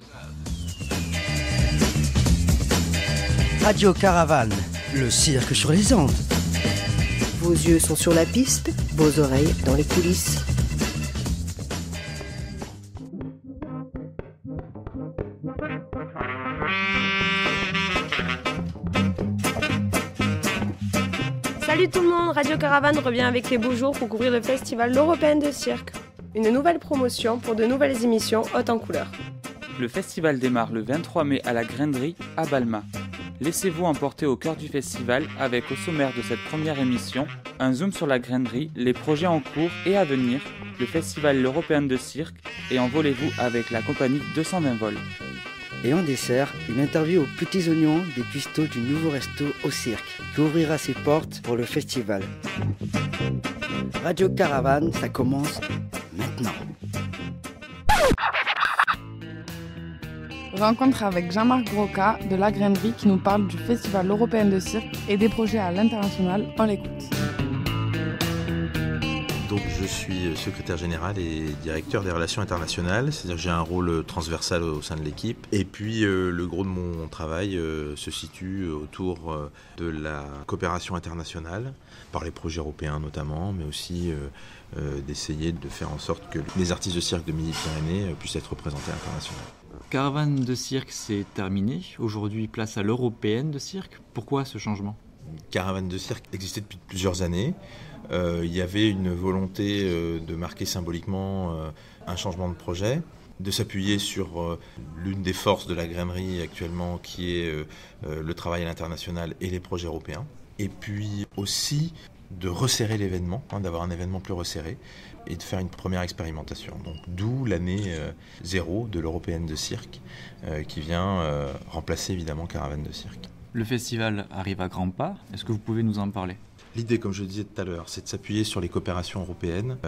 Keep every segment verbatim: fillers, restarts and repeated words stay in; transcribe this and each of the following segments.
Radio Caravane, le cirque sur les ondes. Vos yeux sont sur la piste, vos oreilles dans les coulisses. Salut tout le monde, Radio Caravane revient avec les beaux jours pour couvrir le festival européen de cirque. Une nouvelle promotion pour de nouvelles émissions hautes en couleurs. Le festival démarre le vingt-trois mai à la Grainerie à Balma. Laissez-vous emporter au cœur du festival avec au sommaire de cette première émission un zoom sur la Grainerie, les projets en cours et à venir, le festival européen de cirque et envolez-vous avec la compagnie deux cent vingt vols. Et en dessert, une interview aux petits oignons des cuistots du nouveau resto au cirque qui ouvrira ses portes pour le festival. Radio Caravane, ça commence maintenant. Rencontre avec Jean-Marc Broca de La Grainerie qui nous parle du Festival européen de cirque et des projets à l'international. On l'écoute. Donc je suis secrétaire général et directeur des relations internationales, c'est-à-dire que j'ai un rôle transversal au sein de l'équipe. Et puis euh, le gros de mon travail euh, se situe autour euh, de la coopération internationale, par les projets européens notamment, mais aussi euh, euh, d'essayer de faire en sorte que les artistes de cirque de Midi-Pyrénées euh, puissent être représentés à l'international. Caravane de cirque, c'est terminé. Aujourd'hui, place à l'européenne de cirque. Pourquoi ce changement ? Caravane de cirque existait depuis plusieurs années. Euh, il y avait une volonté euh, de marquer symboliquement euh, un changement de projet, de s'appuyer sur euh, l'une des forces de la grainerie actuellement qui est euh, euh, le travail à l'international et les projets européens. Et puis aussi de resserrer l'événement, hein, d'avoir un événement plus resserré et de faire une première expérimentation. Donc d'où l'année euh, zéro de l'européenne de cirque euh, qui vient euh, remplacer évidemment Caravane de cirque. Le festival arrive à grands pas. Est-ce que vous pouvez nous en parler ? L'idée, comme je le disais tout à l'heure, c'est de s'appuyer sur les coopérations européennes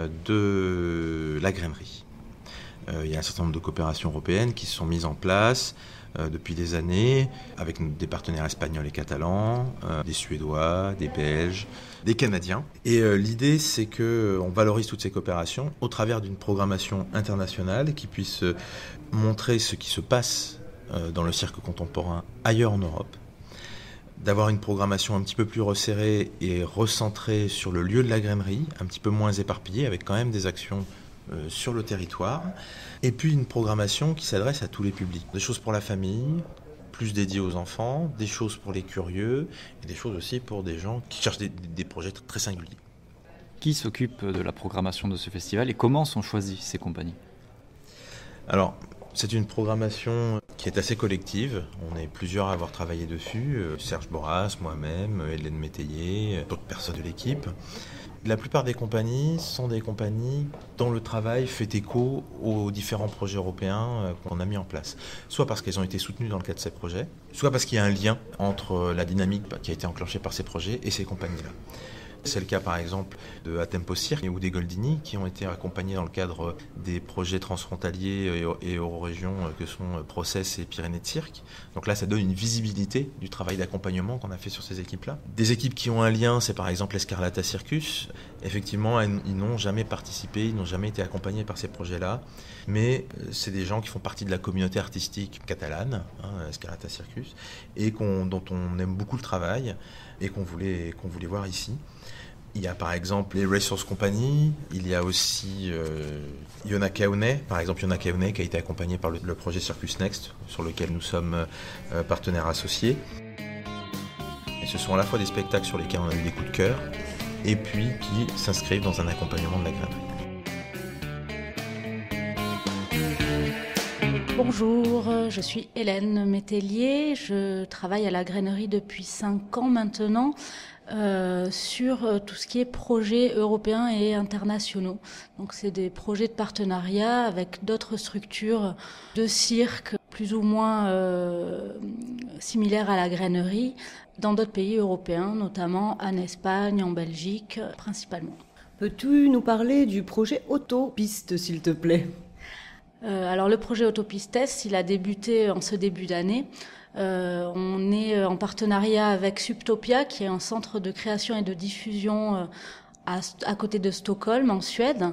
de la grainerie. Euh, il y a un certain nombre de coopérations européennes qui se sont mises en place euh, depuis des années, avec des partenaires espagnols et catalans, euh, des Suédois, des Belges, des Canadiens. Et euh, l'idée, c'est qu'on valorise toutes ces coopérations au travers d'une programmation internationale qui puisse montrer ce qui se passe euh, dans le cirque contemporain ailleurs en Europe, d'avoir une programmation un petit peu plus resserrée et recentrée sur le lieu de la grainerie, un petit peu moins éparpillée, avec quand même des actions euh, sur le territoire, et puis une programmation qui s'adresse à tous les publics. Des choses pour la famille, plus dédiées aux enfants, des choses pour les curieux, et des choses aussi pour des gens qui cherchent des, des projets très singuliers. Qui s'occupe de la programmation de ce festival et comment sont choisies ces compagnies ? Alors, c'est une programmation qui est assez collective. On est plusieurs à avoir travaillé dessus. Serge Boras, moi-même, Hélène Métayer, d'autres personnes de l'équipe. La plupart des compagnies sont des compagnies dont le travail fait écho aux différents projets européens qu'on a mis en place. Soit parce qu'elles ont été soutenues dans le cadre de ces projets, soit parce qu'il y a un lien entre la dynamique qui a été enclenchée par ces projets et ces compagnies-là. C'est le cas par exemple de Atempo Cirque ou des Goldini qui ont été accompagnés dans le cadre des projets transfrontaliers et euro-régions que sont Process et Pyrénées de Cirque. Donc là ça donne une visibilité du travail d'accompagnement qu'on a fait sur ces équipes-là. Des équipes qui ont un lien, c'est par exemple l'Escarlata Circus. Effectivement, ils n'ont jamais participé, ils n'ont jamais été accompagnés par ces projets-là, mais c'est des gens qui font partie de la communauté artistique catalane, hein, Escarlata Circus, et qu'on, dont on aime beaucoup le travail et qu'on voulait, qu'on voulait voir ici. Il y a par exemple les Resource Company, il y a aussi euh, Yona Kaone, par exemple Yona Kaone qui a été accompagné par le, le projet Circus Next, sur lequel nous sommes euh, partenaires associés. Et ce sont à la fois des spectacles sur lesquels on a eu des coups de cœur, et puis qui s'inscrivent dans un accompagnement de la grainerie. Bonjour, je suis Hélène Métellier, je travaille à la grainerie depuis cinq ans maintenant euh, sur tout ce qui est projets européens et internationaux. Donc c'est des projets de partenariat avec d'autres structures de cirque plus ou moins euh, similaires à la grainerie dans d'autres pays européens, notamment en Espagne, en Belgique principalement. Peux-tu nous parler du projet Autopiste, s'il te plaît ? Euh, alors le projet Autopistes, il a débuté en ce début d'année. Euh, on est en partenariat avec Subtopia, qui est un centre de création et de diffusion euh, à, à côté de Stockholm, en Suède.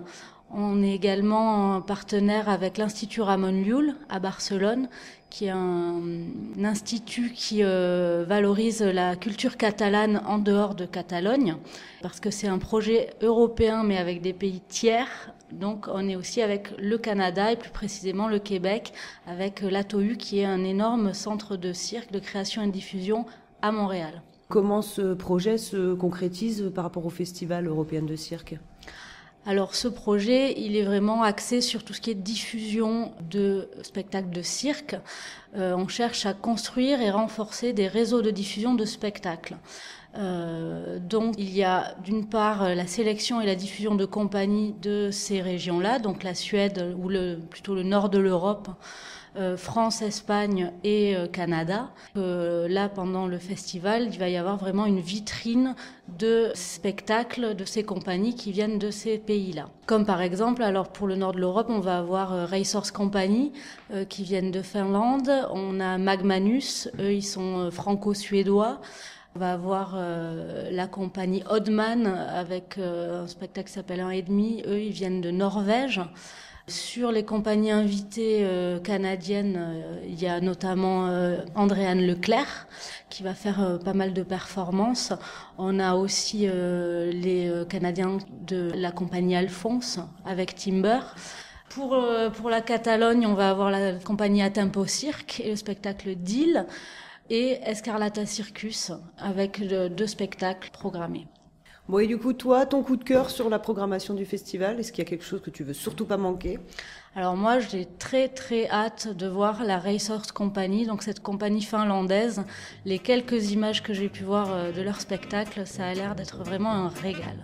On est également partenaire avec l'Institut Ramon Llull à Barcelone, qui est un, un institut qui euh, valorise la culture catalane en dehors de Catalogne, parce que c'est un projet européen mais avec des pays tiers. Donc on est aussi avec le Canada et plus précisément le Québec, avec l'A T O U qui est un énorme centre de cirque, de création et de diffusion à Montréal. Comment ce projet se concrétise par rapport au Festival européen de cirque ? Alors ce projet, il est vraiment axé sur tout ce qui est diffusion de spectacles de cirque. Euh, on cherche à construire et renforcer des réseaux de diffusion de spectacles. Euh, donc il y a d'une part la sélection et la diffusion de compagnies de ces régions-là, donc la Suède ou le, plutôt le nord de l'Europe, euh, France, Espagne et euh, Canada. Euh, là, pendant le festival, il va y avoir vraiment une vitrine de spectacles de ces compagnies qui viennent de ces pays-là. Comme par exemple, alors pour le nord de l'Europe, on va avoir euh, Racehorse Company euh, qui viennent de Finlande. On a Magmanus, eux ils sont euh, franco-suédois. On va avoir euh, la compagnie Oddman avec euh, un spectacle qui s'appelle un et demi. Eux, ils viennent de Norvège. Sur les compagnies invitées euh, canadiennes, euh, il y a notamment euh, Andréane Leclerc qui va faire euh, pas mal de performances. On a aussi euh, les euh, Canadiens de la compagnie Alphonse avec Timber. Pour, euh, pour la Catalogne, on va avoir la compagnie Atempo Cirque et le spectacle Deal. Et Escarlata Circus avec deux spectacles programmés. Bon, et du coup, toi, ton coup de cœur sur la programmation du festival, est-ce qu'il y a quelque chose que tu veux surtout pas manquer ? Alors moi, j'ai très très hâte de voir la Racehorse Company, donc cette compagnie finlandaise. Les quelques images que j'ai pu voir de leur spectacle, ça a l'air d'être vraiment un régal.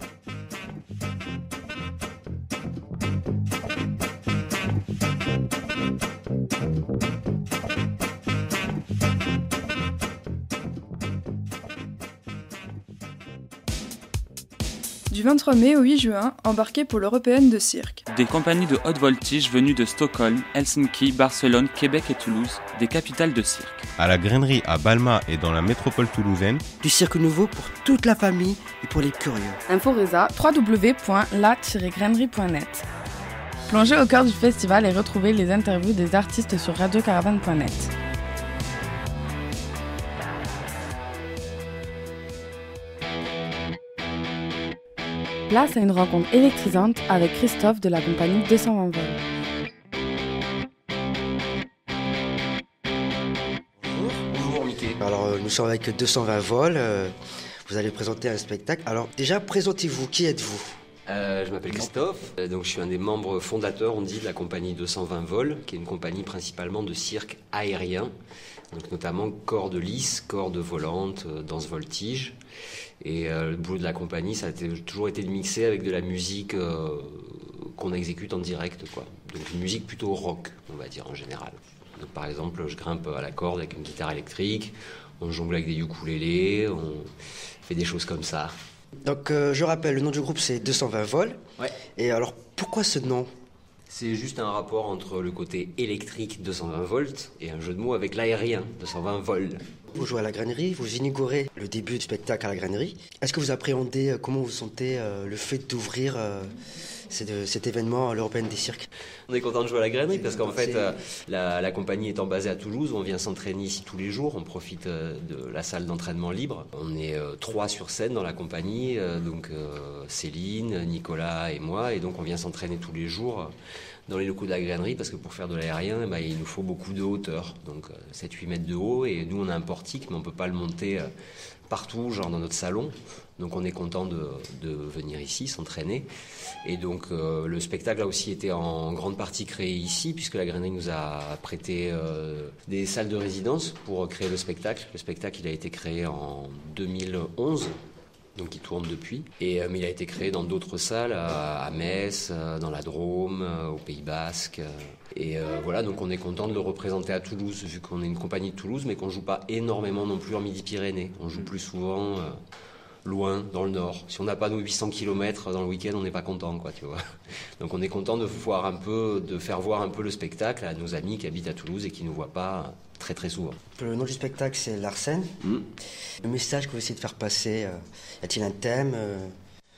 Du vingt-trois mai au huit juin, embarquez pour l'Européenne de cirque. Des compagnies de haute voltige venues de Stockholm, Helsinki, Barcelone, Québec et Toulouse, des capitales de cirque. À la Grainerie à Balma et dans la métropole toulousaine. Du cirque nouveau pour toute la famille et pour les curieux. Inforesa, w w w point la tiret grainerie point net. Plongez au cœur du festival et retrouvez les interviews des artistes sur radio caravane point net. Place à une rencontre électrisante avec Christophe de la compagnie deux cent vingt vols. Bonjour. Bonjour Mickey. Alors euh, nous sommes avec deux cent vingt vols, euh, vous allez présenter un spectacle. Alors déjà présentez-vous, qui êtes-vous ? Euh, je m'appelle Christophe, euh, donc je suis un des membres fondateurs, on dit, de la compagnie deux cent vingt vols, qui est une compagnie principalement de cirque aérien, donc notamment corde lisse, corde volante, euh, danse voltige. Et euh, le boulot de la compagnie, ça a été, toujours été de mixer avec de la musique euh, qu'on exécute en direct, quoi. Donc une musique plutôt rock, on va dire en général. Donc, par exemple, je grimpe à la corde avec une guitare électrique, on jongle avec des ukulélés, on fait des choses comme ça. Donc euh, je rappelle, le nom du groupe c'est deux cent vingt vols. Ouais. Et alors pourquoi ce nom ? C'est juste un rapport entre le côté électrique deux cent vingt volts et un jeu de mots avec l'aérien deux cent vingt vols. Vous jouez à la Grainerie, vous inaugurez le début du spectacle à la Grainerie. Est-ce que vous appréhendez, comment vous sentez euh, le fait d'ouvrir euh, cet, cet événement à l'Européenne des cirques ? On est content de jouer à la Grainerie parce qu'en fait, euh, la, la compagnie étant basée à Toulouse, on vient s'entraîner ici tous les jours, on profite euh, de la salle d'entraînement libre. On est euh, trois sur scène dans la compagnie, euh, donc euh, Céline, Nicolas et moi, et donc on vient s'entraîner tous les jours. Euh, dans les locaux de la Grainerie, parce que pour faire de l'aérien, eh ben, il nous faut beaucoup de hauteur, donc euh, sept à huit mètres de haut, et nous on a un portique, mais on ne peut pas le monter euh, partout, genre dans notre salon, donc on est content de, de venir ici, s'entraîner, et donc euh, le spectacle a aussi été en grande partie créé ici, puisque la Grainerie nous a prêté euh, des salles de résidence pour créer le spectacle. Le spectacle il a été créé en deux mille onze, donc il tourne depuis. Et, euh, mais il a été créé dans d'autres salles, à, à Metz, euh, dans la Drôme, euh, au Pays Basque. Euh, et euh, voilà, donc on est content de le représenter à Toulouse, vu qu'on est une compagnie de Toulouse, mais qu'on ne joue pas énormément non plus en Midi-Pyrénées. On joue plus souvent euh, loin, dans le nord. Si on n'a pas nos huit cents kilomètres dans le week-end, on n'est pas content, quoi, tu vois. Donc on est content de, voir un peu, de faire voir un peu le spectacle à nos amis qui habitent à Toulouse et qui ne nous voient pas très très souvent. Le nom du spectacle c'est Larsen. Mmh. Le message que vous essayez de faire passer, euh, y a-t-il un thème euh...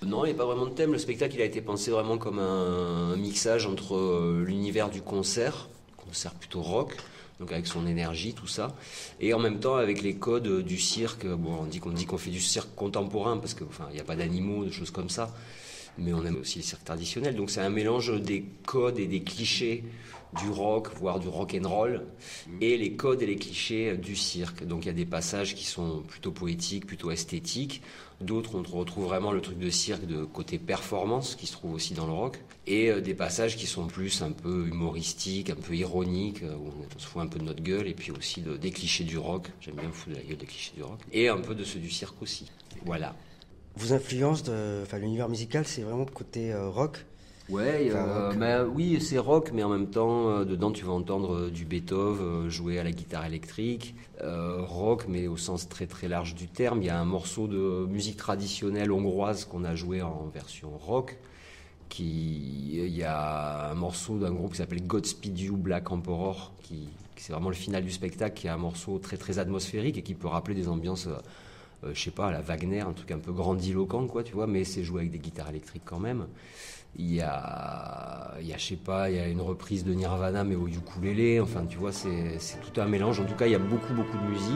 Non, il n'y a pas vraiment de thème. Le spectacle, il a été pensé vraiment comme un, un mixage entre euh, l'univers du concert, concert plutôt rock, donc avec son énergie, tout ça, et en même temps avec les codes du cirque. Bon, on dit qu'on dit qu'on fait du cirque contemporain parce que, enfin, il n'y a pas d'animaux, de choses comme ça, mais on aime aussi le cirque traditionnel. Donc c'est un mélange des codes et des clichés du rock, voire du rock and roll, et les codes et les clichés du cirque. Donc il y a des passages qui sont plutôt poétiques, plutôt esthétiques. D'autres, on retrouve vraiment le truc de cirque de côté performance, qui se trouve aussi dans le rock. Et euh, des passages qui sont plus un peu humoristiques, un peu ironiques, euh, où on se fout un peu de notre gueule, et puis aussi de, des clichés du rock. J'aime bien me foutre de la gueule des clichés du rock. Et un peu de ceux du cirque aussi. Voilà. Vos influences, de, enfin, l'univers musical, c'est vraiment côté euh, rock. Ouais, enfin, euh, rock. bah, oui, c'est rock, mais en même temps, euh, dedans, tu vas entendre euh, du Beethoven euh, jouer à la guitare électrique. Euh, rock, mais au sens très très large du terme. Il y a un morceau de musique traditionnelle hongroise qu'on a joué en version rock. Qui, il y a un morceau d'un groupe qui s'appelle Godspeed You Black Emperor, qui, qui c'est vraiment le final du spectacle, qui est un morceau très très atmosphérique et qui peut rappeler des ambiances, euh, euh, je sais pas, à la Wagner, un truc un peu grandiloquent, quoi, tu vois, mais c'est joué avec des guitares électriques quand même. Il y a, il y a, je sais pas, il y a une reprise de Nirvana, mais au ukulélé, enfin, tu vois, c'est, c'est tout un mélange. En tout cas, il y a beaucoup beaucoup de musique.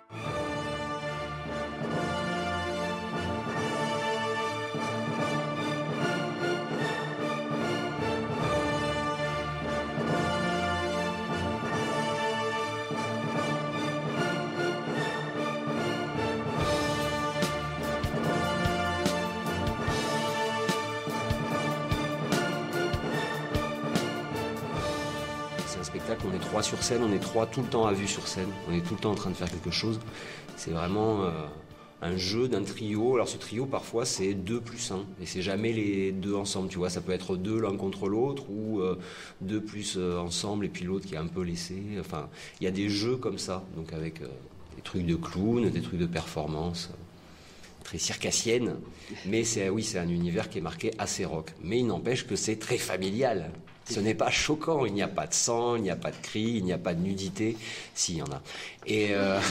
On est trois sur scène, on est trois tout le temps à vue sur scène, on est tout le temps en train de faire quelque chose. C'est vraiment euh, un jeu d'un trio. Alors ce trio parfois c'est deux plus un, et c'est jamais les deux ensemble, tu vois. Ça peut être deux l'un contre l'autre, ou euh, deux plus euh, ensemble et puis l'autre qui est un peu laissé. Enfin, il y a des jeux comme ça, donc avec euh, des trucs de clown, des trucs de performance, euh, très circassienne. Mais c'est, oui, c'est un univers qui est marqué assez rock. Mais il n'empêche que c'est très familial. Ce n'est pas choquant, il n'y a pas de sang, il n'y a pas de cris, il n'y a pas de nudité. Si, il y en a. Et euh...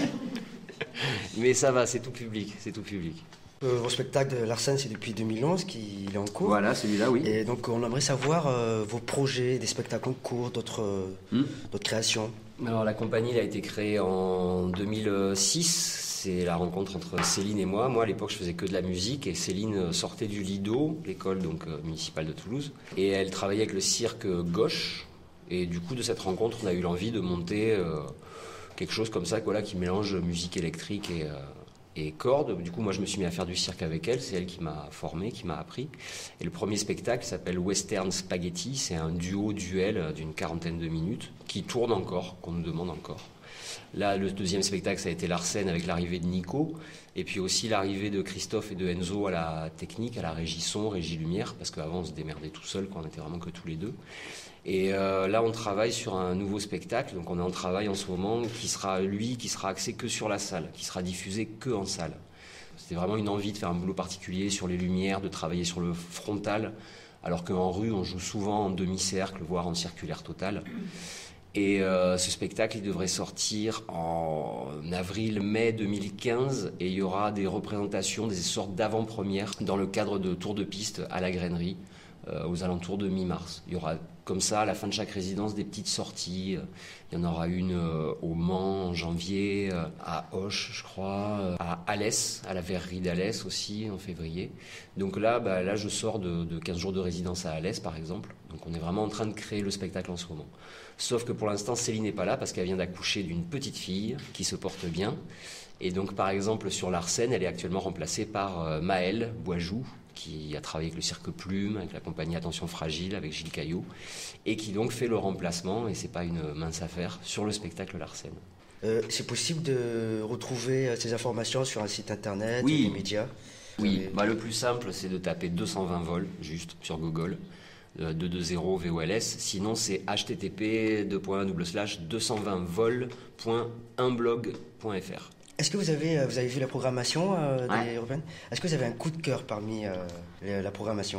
Mais ça va, c'est tout public, c'est tout public. Euh, vos spectacles de Larsen, c'est depuis deux mille onze qu'il est en cours. Voilà, celui-là, oui. Et donc, on aimerait savoir euh, vos projets, des spectacles en cours, d'autres, euh, hmm. d'autres créations. Alors, la compagnie elle a été créée en deux mille six. C'est la rencontre entre Céline et moi. Moi, à l'époque, je faisais que de la musique, et Céline sortait du Lido, l'école donc euh, municipale de Toulouse, et elle travaillait avec le cirque gauche. Et du coup, de cette rencontre, on a eu l'envie de monter euh, quelque chose comme ça, voilà, qui mélange musique électrique et, euh, et cordes. Du coup, moi, je me suis mis à faire du cirque avec elle. C'est elle qui m'a formé, qui m'a appris. Et le premier spectacle s'appelle Western Spaghetti. C'est un duo-duel d'une quarantaine de minutes qui tourne encore, qu'on nous demande encore. Là, le deuxième spectacle, ça a été Larsen avec l'arrivée de Nico, et puis aussi l'arrivée de Christophe et de Enzo à la technique, à la régie son, régie lumière, parce qu'avant on se démerdait tout seul, quand on était vraiment que tous les deux. Et euh, là, on travaille sur un nouveau spectacle, donc on est en travail en ce moment, qui sera, lui, qui sera axé que sur la salle, qui sera diffusé que en salle. C'était vraiment une envie de faire un boulot particulier sur les lumières, de travailler sur le frontal, alors qu'en rue, on joue souvent en demi-cercle, voire en circulaire total. Et euh, ce spectacle, il devrait sortir en avril-mai deux mille quinze, et il y aura des représentations, des sortes d'avant-premières dans le cadre de tours de piste à la Grainerie, euh, aux alentours de mi-mars. Il y aura comme ça, à la fin de chaque résidence, des petites sorties. Il y en aura une euh, au Mans en janvier, euh, à Auch, je crois, euh, à Alès, à la verrerie d'Alès aussi, en février. Donc là, bah, là je sors de, de quinze jours de résidence à Alès, par exemple. Donc on est vraiment en train de créer le spectacle en ce moment. Sauf que pour l'instant, Céline n'est pas là parce qu'elle vient d'accoucher d'une petite fille qui se porte bien. Et donc, par exemple, sur Larsen, elle est actuellement remplacée par euh, Maëlle Boisjoux, qui a travaillé avec le Cirque Plume, avec la compagnie Attention Fragile, avec Gilles Caillot, et qui donc fait le remplacement, et c'est pas une mince affaire, sur le spectacle Larsen. Euh, c'est possible de retrouver ces informations sur un site internet, oui. des médias? Oui, bah, le plus simple, c'est de taper deux cent vingt vols, juste, sur Google. deux cent vingt V O L S, sinon c'est h t t p deux slash deux cent vingt vol point un blog point f r. Est-ce que vous avez, vous avez vu la programmation euh, des ouais. Européennes? Est-ce que vous avez un coup de cœur parmi euh, la programmation?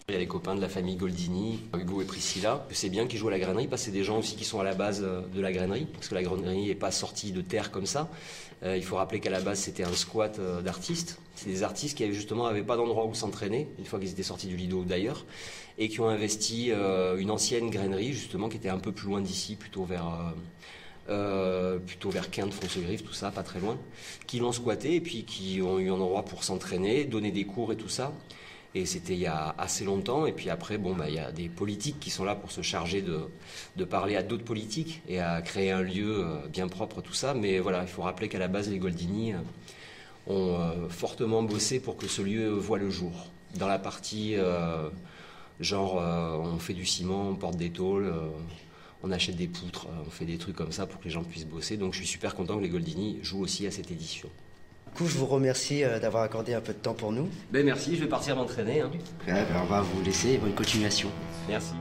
Il y a les copains de la famille Goldini, Hugo et Priscilla. C'est bien qu'ils jouent à la grainerie parce que c'est des gens aussi qui sont à la base de la grainerie, parce que la grainerie n'est pas sortie de terre comme ça. Euh, il faut rappeler qu'à la base c'était un squat euh, d'artistes. C'est des artistes qui justement n'avaient pas d'endroit où s'entraîner, une fois qu'ils étaient sortis du Lido ou d'ailleurs, et qui ont investi euh, une ancienne grainerie justement qui était un peu plus loin d'ici, plutôt vers... Euh, Euh, plutôt vers Quinte, Fonce-Griffe, tout ça, pas très loin, qui l'ont squatté et puis qui ont eu un endroit pour s'entraîner, donner des cours et tout ça. Et c'était il y a assez longtemps. Et puis après, bon, bah, il y a des politiques qui sont là pour se charger de, de parler à d'autres politiques et à créer un lieu bien propre, tout ça. Mais voilà, il faut rappeler qu'à la base, les Goldini ont euh, fortement bossé pour que ce lieu voie le jour. Dans la partie, euh, genre, euh, on fait du ciment, on porte des tôles... Euh, on achète des poutres, on fait des trucs comme ça pour que les gens puissent bosser. Donc je suis super content que les Goldini jouent aussi à cette édition. Du coup, je vous remercie d'avoir accordé un peu de temps pour nous. Ben merci, je vais partir m'entraîner. Hein. Ouais, ben on va vous laisser, bonne continuation. Merci.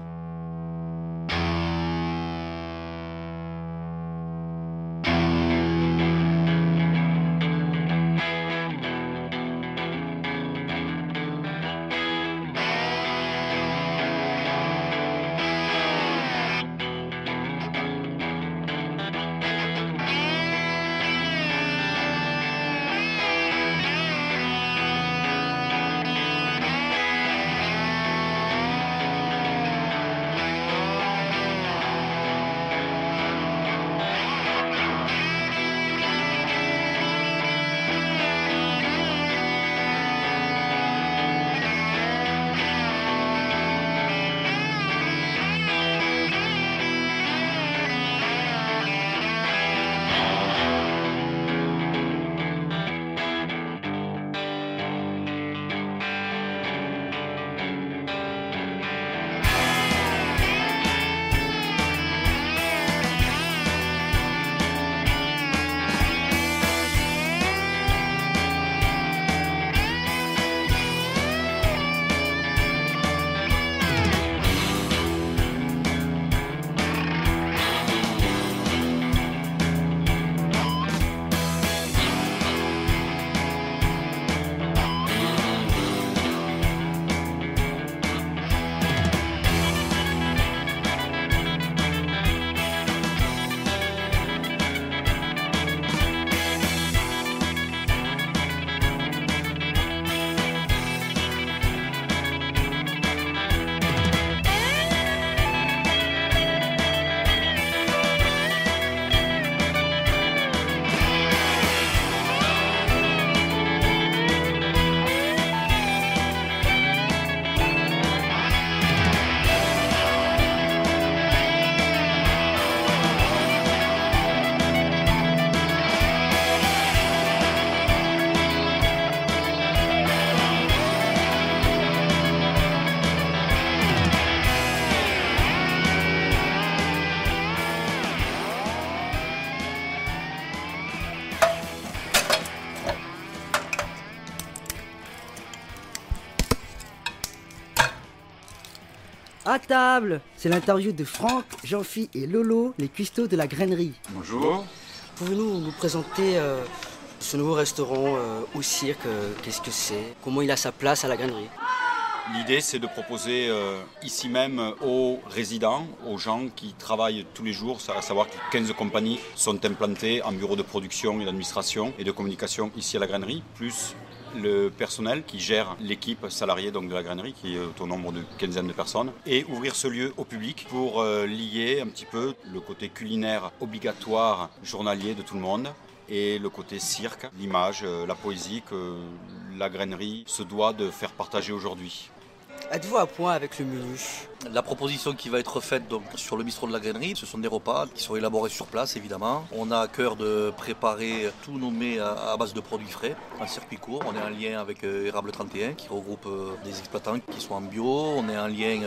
À table, c'est l'interview de Franck, Jean-Phi et Lolo, les cuistots de la grainerie. Bonjour. Pouvez-vous nous présenter euh, ce nouveau restaurant euh, au cirque, euh, qu'est-ce que c'est? Comment il a sa place à la grainerie? L'idée, c'est de proposer euh, ici même aux résidents, aux gens qui travaillent tous les jours, à savoir que quinze compagnies sont implantées en bureau de production et d'administration et de communication ici à la grainerie, plus le personnel qui gère l'équipe salariée donc de la grainerie, qui est au nombre de quinzaine de personnes, et ouvrir ce lieu au public pour euh, lier un petit peu le côté culinaire obligatoire journalier de tout le monde et le côté cirque, l'image, euh, la poésie que la grainerie se doit de faire partager aujourd'hui. Êtes-vous à point avec le menu? La proposition qui va être faite donc, sur le bistrot de la grainerie, ce sont des repas qui sont élaborés sur place évidemment. On a à cœur de préparer tous nos mets à, à base de produits frais, en circuit court. On est en lien avec euh, Érable trente et un qui regroupe euh, des exploitants qui sont en bio. On est en lien euh,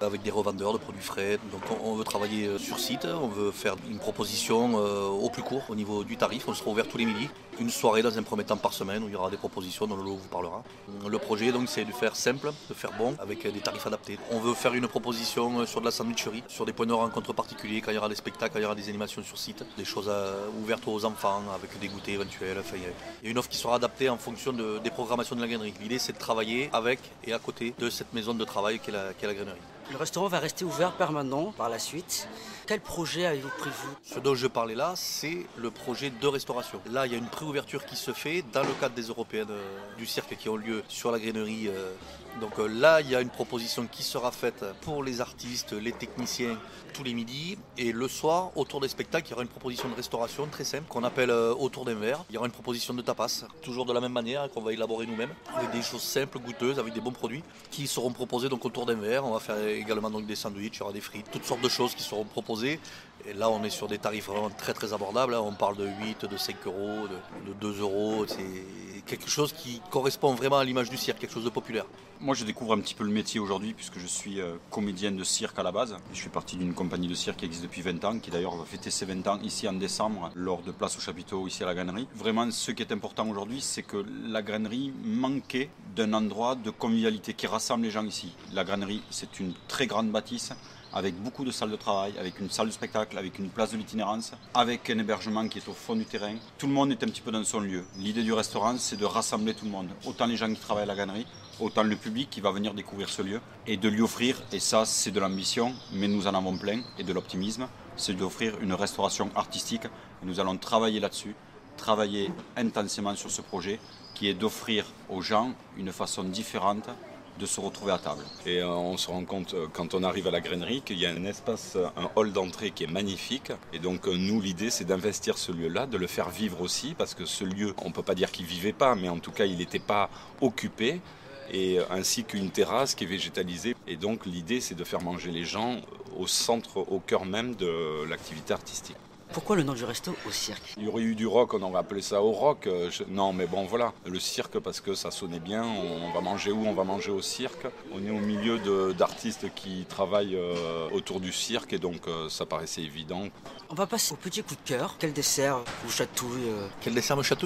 avec des revendeurs de produits frais. Donc on veut travailler sur site, on veut faire une proposition au plus court au niveau du tarif. On sera ouvert tous les midis. Une soirée dans un premier temps par semaine où il y aura des propositions dont Lolo vous parlera. Le projet donc c'est de faire simple, de faire bon avec des tarifs adaptés. On veut faire une proposition sur de la sandwicherie, sur des points de rencontre particuliers quand il y aura des spectacles, quand il y aura des animations sur site, des choses ouvertes aux enfants avec des goûters éventuels. Enfin, il y a une offre qui sera adaptée en fonction de, des programmations de la grainerie. L'idée c'est de travailler avec et à côté de cette maison de travail qu'est la, qu'est la grainerie. Le restaurant va rester ouvert permanent par la suite. Quel projet avez-vous prévu ? Ce dont je parlais là, c'est le projet de restauration. Là, il y a une préouverture qui se fait dans le cadre des Européennes du cirque qui ont lieu sur la grainerie. Donc là, il y a une proposition qui sera faite pour les artistes, les techniciens, tous les midis. Et le soir, autour des spectacles, il y aura une proposition de restauration très simple qu'on appelle autour d'un verre. Il y aura une proposition de tapas, toujours de la même manière, qu'on va élaborer nous-mêmes, avec des choses simples, goûteuses, avec des bons produits, qui seront proposés donc autour d'un verre. On va faire également donc des sandwichs, il y aura des frites, toutes sortes de choses qui seront proposées. Et là, on est sur des tarifs vraiment très très abordables. On parle de huit, de cinq euros, de, de deux euros. C'est quelque chose qui correspond vraiment à l'image du cirque, quelque chose de populaire. Moi, je découvre un petit peu le métier aujourd'hui puisque je suis euh, comédien de cirque à la base. Je fais partie d'une compagnie de cirque qui existe depuis vingt ans, qui d'ailleurs va fêter ses vingt ans ici en décembre lors de Place aux Chapiteaux, ici à la Grainerie. Vraiment, ce qui est important aujourd'hui, c'est que la Grainerie manquait d'un endroit de convivialité qui rassemble les gens ici. La Grainerie, c'est une très grande bâtisse, avec beaucoup de salles de travail, avec une salle de spectacle, avec une place de l'itinérance, avec un hébergement qui est au fond du terrain. Tout le monde est un petit peu dans son lieu. L'idée du restaurant, c'est de rassembler tout le monde. Autant les gens qui travaillent à la Grainerie, autant le public qui va venir découvrir ce lieu, et de lui offrir, et ça c'est de l'ambition, mais nous en avons plein, et de l'optimisme, c'est d'offrir une restauration artistique. Et nous allons travailler là-dessus, travailler intensément sur ce projet, qui est d'offrir aux gens une façon différente de se retrouver à table. Et euh, on se rend compte euh, quand on arrive à la Grainerie qu'il y a un espace, un hall d'entrée qui est magnifique. Et donc euh, nous, l'idée c'est d'investir ce lieu-là, de le faire vivre aussi, parce que ce lieu, on ne peut pas dire qu'il ne vivait pas, mais en tout cas il n'était pas occupé. Et euh, ainsi qu'une terrasse qui est végétalisée. Et donc l'idée c'est de faire manger les gens au centre, au cœur même de l'activité artistique. Pourquoi le nom du resto au cirque ? Il y aurait eu du rock, on aurait appelé ça au rock. Je... Non, mais bon, voilà. Le cirque, parce que ça sonnait bien. On va manger où ? On va manger au cirque. On est au milieu de, d'artistes qui travaillent euh, autour du cirque et donc euh, ça paraissait évident. On va passer au petit coup de cœur. Quel dessert vous chatouille euh... Quel dessert me chatouille ?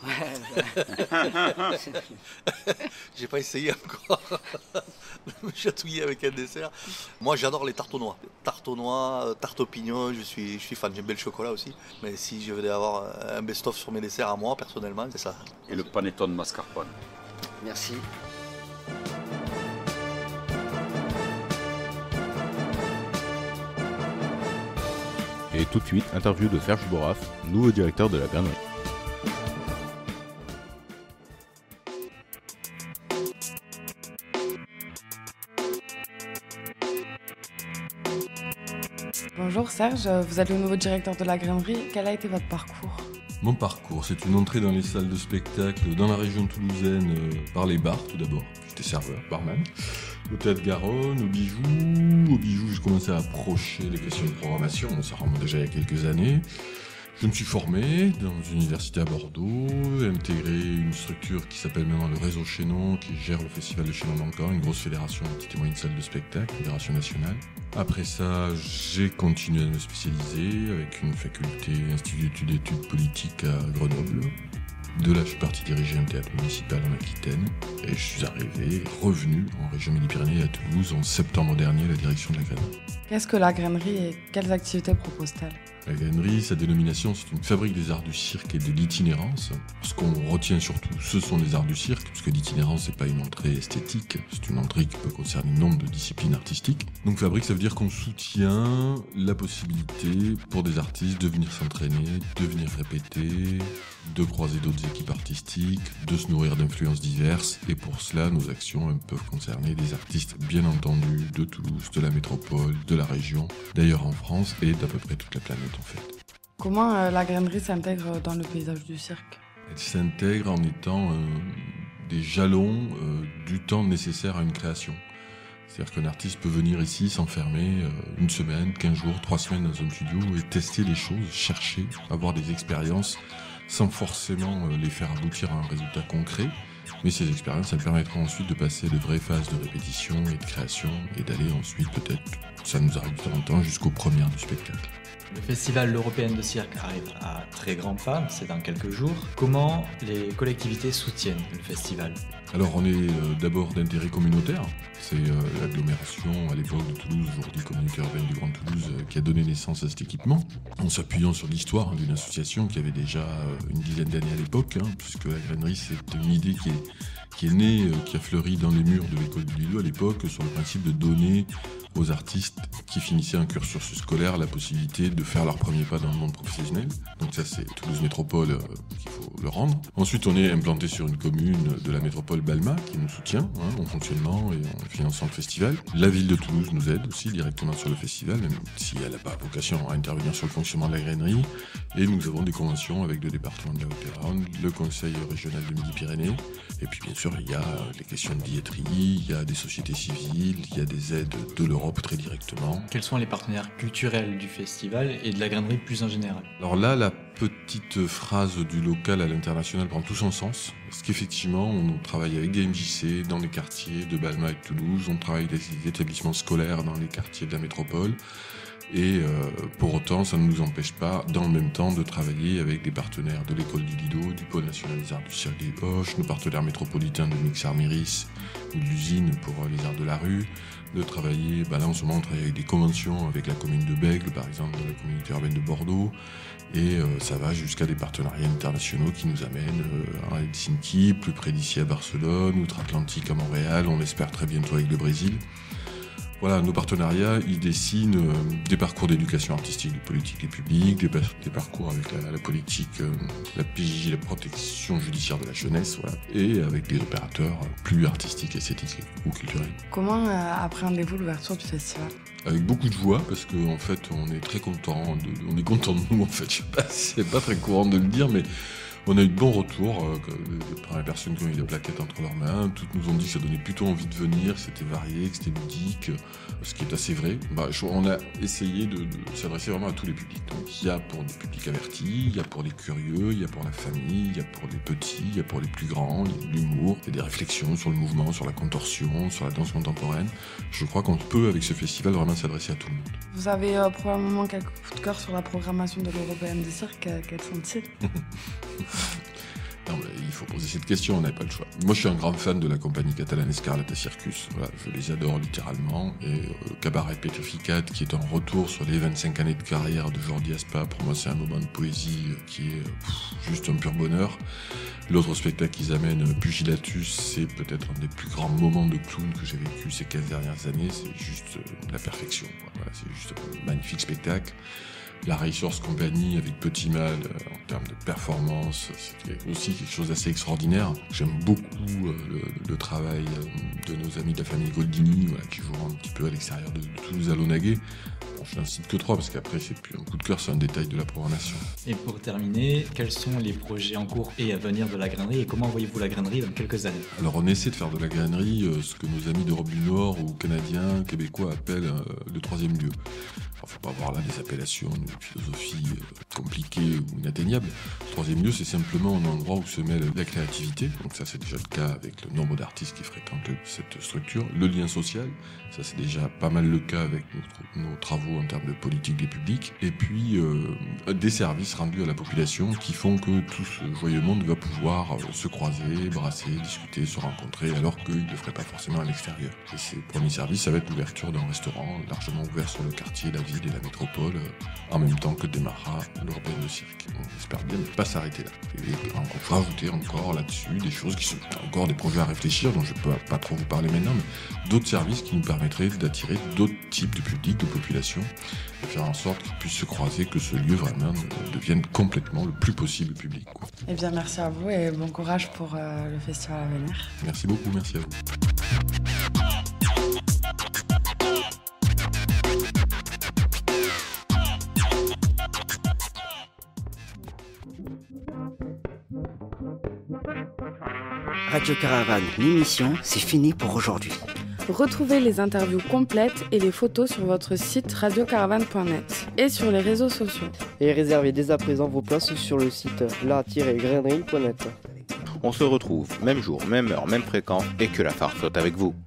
Ouais. J'ai pas essayé encore de me chatouiller avec un dessert. Moi j'adore les tartes aux noix. Tartes aux noix, tarte aux pignons, je suis, je suis fan. J'aime bien le chocolat aussi. Mais si je devais avoir un best-of sur mes desserts à moi, personnellement, c'est ça. Et le panettone mascarpone. Merci. Et tout de suite, interview de Serge Borras, nouveau directeur de la Grainerie. Bonjour Serge, vous êtes le nouveau directeur de la Grainerie. Quel a été votre parcours ? Mon parcours, c'est une entrée dans les salles de spectacle dans la région toulousaine euh, par les bars tout d'abord. J'étais serveur, barman. Au Théâtre Garonne, au Bijou. Au Bijou, j'ai commencé à approcher les questions de programmation. Ça remonte déjà il y a quelques années. Je me suis formé dans une université à Bordeaux, intégré une structure qui s'appelle maintenant le Réseau Chénon, qui gère le festival de Chénon d'Ancan, une grosse fédération de petites et moyennes salles de spectacle, fédération nationale. Après ça, j'ai continué à me spécialiser avec une faculté, institut d'études politiques à Grenoble. De là, je suis parti diriger un théâtre municipal en Aquitaine et je suis arrivé, revenu en région Midi-Pyrénées à Toulouse en septembre dernier à la direction de la Grainerie. Qu'est-ce que la Grainerie et quelles activités propose-t-elle ? La Grainerie, sa dénomination, c'est une fabrique des arts du cirque et de l'itinérance. Ce qu'on retient surtout, ce sont les arts du cirque, puisque l'itinérance, c'est pas une entrée esthétique, c'est une entrée qui peut concerner nombre de disciplines artistiques. Donc fabrique, ça veut dire qu'on soutient la possibilité pour des artistes de venir s'entraîner, de venir répéter, de croiser d'autres équipes artistiques, de se nourrir d'influences diverses. Et pour cela, nos actions peuvent concerner des artistes, bien entendu, de Toulouse, de la métropole, de la région, d'ailleurs en France et d'à peu près toute la planète en fait. Comment euh, la Grainerie s'intègre dans le paysage du cirque ? Elle s'intègre en étant euh, des jalons euh, du temps nécessaire à une création. C'est-à-dire qu'un artiste peut venir ici, s'enfermer euh, une semaine, quinze jours, trois semaines dans un studio et tester les choses, chercher, avoir des expériences sans forcément euh, les faire aboutir à un résultat concret, Mais ces expériences, elles permettront ensuite de passer de vraies phases de répétition et de création et d'aller ensuite peut-être, ça nous arrive de temps en temps, jusqu'aux premières du spectacle. Le festival européen de cirque arrive à très grandes pas, c'est dans quelques jours. Comment les collectivités soutiennent le festival ? Alors on est euh, d'abord d'intérêt communautaire, c'est euh, l'agglomération à l'époque de Toulouse, aujourd'hui communauté urbaine du Grand Toulouse, euh, qui a donné naissance à cet équipement, en s'appuyant sur l'histoire hein, d'une association qui avait déjà euh, une dizaine d'années à l'époque, hein, puisque la grainerie c'est une idée qui est, qui est née, euh, qui a fleuri dans les murs de l'école du Lido à l'époque, sur le principe de donner aux artistes qui finissaient un cursus scolaire la possibilité de faire leur premier pas dans le monde professionnel. Donc ça c'est Toulouse Métropole euh, qu'il faut le rendre. Ensuite on est implanté sur une commune de la métropole Balma qui nous soutient hein, en fonctionnement et en finançant le festival. La ville de Toulouse nous aide aussi directement sur le festival, même si elle n'a pas vocation à intervenir sur le fonctionnement de la grainerie. Et nous avons des conventions avec le département de la Haute-Garonne, le conseil régional de Midi-Pyrénées. Et puis bien sûr il y a les questions de billetterie, il y a des sociétés civiles, il y a des aides de l'Europe très directement. Quels sont les partenaires culturels du festival et de la grainerie plus en général ? Alors là, la petite phrase du local à l'international prend tout son sens, parce qu'effectivement, on travaille avec des M J C dans les quartiers de Balma et de Toulouse, on travaille avec des établissements scolaires dans les quartiers de la métropole, et euh, pour autant, ça ne nous empêche pas, dans le même temps, de travailler avec des partenaires de l'école du Lido, du pôle national des arts du cirque des Poches, nos partenaires métropolitains de Mixar Méris, ou de l'usine pour les arts de la rue, de travailler, bah là en ce moment on travaille avec des conventions avec la commune de Bègle, par exemple, dans la communauté urbaine de Bordeaux, et euh, ça va jusqu'à des partenariats internationaux qui nous amènent euh, à Helsinki, plus près d'ici à Barcelone, outre-Atlantique à Montréal, on espère très bientôt avec le Brésil. Voilà, nos partenariats, ils dessinent euh, des parcours d'éducation artistique, de politique des publics, des, des parcours avec la, la politique, euh, la P J J, la protection judiciaire de la jeunesse, voilà, et avec des opérateurs plus artistiques, esthétiques ou culturels. Comment euh, appréhendez-vous l'ouverture du festival ? Avec beaucoup de joie, parce qu'en en fait, on est très content, de, on est content de nous, en fait, je sais pas, c'est pas très courant de le dire, mais on a eu de bons retours euh, par les personnes qui ont eu des plaquettes entre leurs mains. Toutes nous ont dit que ça donnait plutôt envie de venir, c'était varié, que c'était ludique, ce qui est assez vrai. Bah, je, on a essayé de, de s'adresser vraiment à tous les publics. Donc il y a pour des publics avertis, il y a pour les curieux, il y a pour la famille, il y a pour les petits, il y a pour les plus grands, l'humour, il y a des réflexions sur le mouvement, sur la contorsion, sur la danse contemporaine. Je crois qu'on peut, avec ce festival, vraiment s'adresser à tout le monde. Vous avez euh, probablement quelques coups de cœur sur la programmation de l'Européenne des cirques. Quels sont-ils ? Non, mais il faut poser cette question, on n'a pas le choix. Moi, je suis un grand fan de la compagnie catalane Escarlata Circus. Voilà, je les adore littéralement. Et euh, Cabaret Petrificat, qui est un retour sur les vingt-cinq années de carrière de Jordi Aspa, pour moi, c'est un moment de poésie qui est pff, juste un pur bonheur. L'autre spectacle qu'ils amènent, Pugilatus, c'est peut-être un des plus grands moments de clown que j'ai vécu ces quinze dernières années. C'est juste euh, la perfection. Voilà, c'est juste un magnifique spectacle. La Racers Company avec Petit Mal euh, en termes de performance, c'est aussi quelque chose d'assez extraordinaire. J'aime beaucoup euh, le, le travail euh, de nos amis de la famille Goldini, voilà, qui jouent un petit peu à l'extérieur de, de Toulouse à Launaguet. Bon, je n'en cite que trois parce qu'après c'est plus un coup de cœur, c'est un détail de la programmation. Et pour terminer, quels sont les projets en cours et à venir de la grainerie et comment voyez-vous la grainerie dans quelques années ? Alors on essaie de faire de la grainerie euh, ce que nos amis d'Europe du Nord ou canadiens, québécois appellent euh, le troisième lieu. Il ne faut pas avoir là des appellations, une philosophie euh, compliquée ou inatteignable. Le troisième lieu, c'est simplement un endroit où se mêle la créativité. Donc ça, c'est déjà le cas avec le nombre d'artistes qui fréquentent cette structure. Le lien social, ça c'est déjà pas mal le cas avec nos, nos travaux en termes de politique des publics. Et puis euh, des services rendus à la population qui font que tout ce joyeux monde va pouvoir euh, se croiser, brasser, discuter, se rencontrer, alors qu'ils ne le feraient pas forcément à l'extérieur. Et ces premiers services, ça va être l'ouverture d'un restaurant largement ouvert sur le quartier, la ville et la métropole, euh, en même temps que démarrera l'Européenne de cirque. On espère bien ne pas s'arrêter là. Et on va rajouter encore là-dessus des choses qui sont encore des projets à réfléchir, dont je ne peux pas trop vous parler maintenant, mais d'autres services qui nous permettraient d'attirer d'autres types de publics, de populations, et faire en sorte qu'ils puissent se croiser, que ce lieu vraiment devienne complètement le plus possible public, quoi. Eh bien, merci à vous et bon courage pour euh, le festival à venir. Merci beaucoup, merci à vous. Radio Caravane, l'émission, c'est fini pour aujourd'hui. Retrouvez les interviews complètes et les photos sur votre site radio caravane point net et sur les réseaux sociaux. Et réservez dès à présent vos places sur le site la tiret grainerie point net. On se retrouve même jour, même heure, même fréquence et que la farce soit avec vous.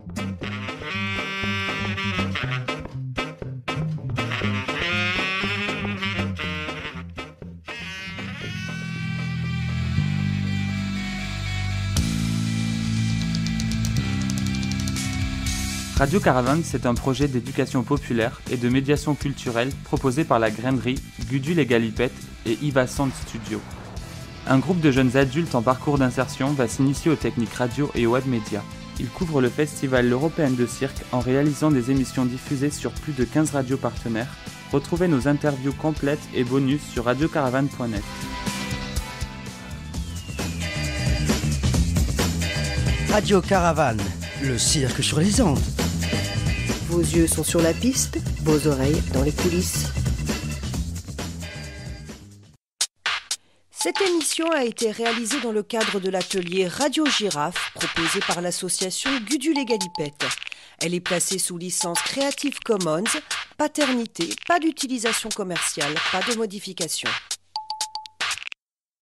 Radio Caravane, c'est un projet d'éducation populaire et de médiation culturelle proposé par la Grainerie, Gudule et Galipette et Iva Sound Studio. Un groupe de jeunes adultes en parcours d'insertion va s'initier aux techniques radio et web médias. Il couvre le festival L'Européenne de Cirque en réalisant des émissions diffusées sur plus de quinze radios partenaires. Retrouvez nos interviews complètes et bonus sur radio caravane point net. Radio Caravane, le cirque sur les ondes. Vos yeux sont sur la piste, vos oreilles dans les coulisses. Cette émission a été réalisée dans le cadre de l'atelier Radio Girafe proposé par l'association Gudule et Galipette. Elle est placée sous licence Creative Commons, paternité, pas d'utilisation commerciale, pas de modification.